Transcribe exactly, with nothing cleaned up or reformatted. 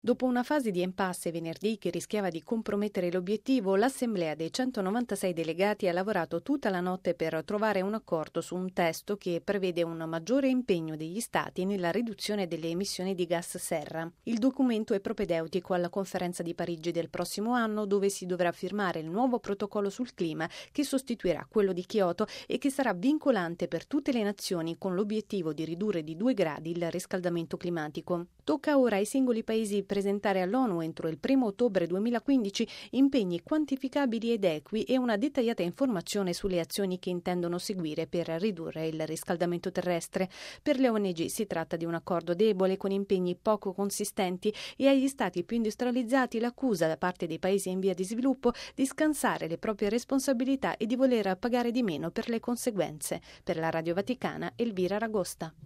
Dopo una fase di impasse venerdì che rischiava di compromettere l'obiettivo, l'Assemblea dei centonovantasei delegati ha lavorato tutta la notte per trovare un accordo su un testo che prevede un maggiore impegno degli Stati nella riduzione delle emissioni di gas serra. Il documento è propedeutico alla conferenza di Parigi del prossimo anno, dove si dovrà firmare il nuovo protocollo sul clima che sostituirà quello di Kyoto e che sarà vincolante per tutte le nazioni con l'obiettivo di ridurre di due gradi il riscaldamento climatico. Tocca ora ai singoli paesi presentare all'ONU entro il primo ottobre duemilaquindici impegni quantificabili ed equi e una dettagliata informazione sulle azioni che intendono seguire per ridurre il riscaldamento terrestre. Per le O N G si tratta di un accordo debole con impegni poco consistenti e agli stati più industrializzati l'accusa da parte dei paesi in via di sviluppo di scansare le proprie responsabilità e di voler pagare di meno per le conseguenze. Per la Radio Vaticana, Elvira Ragosta.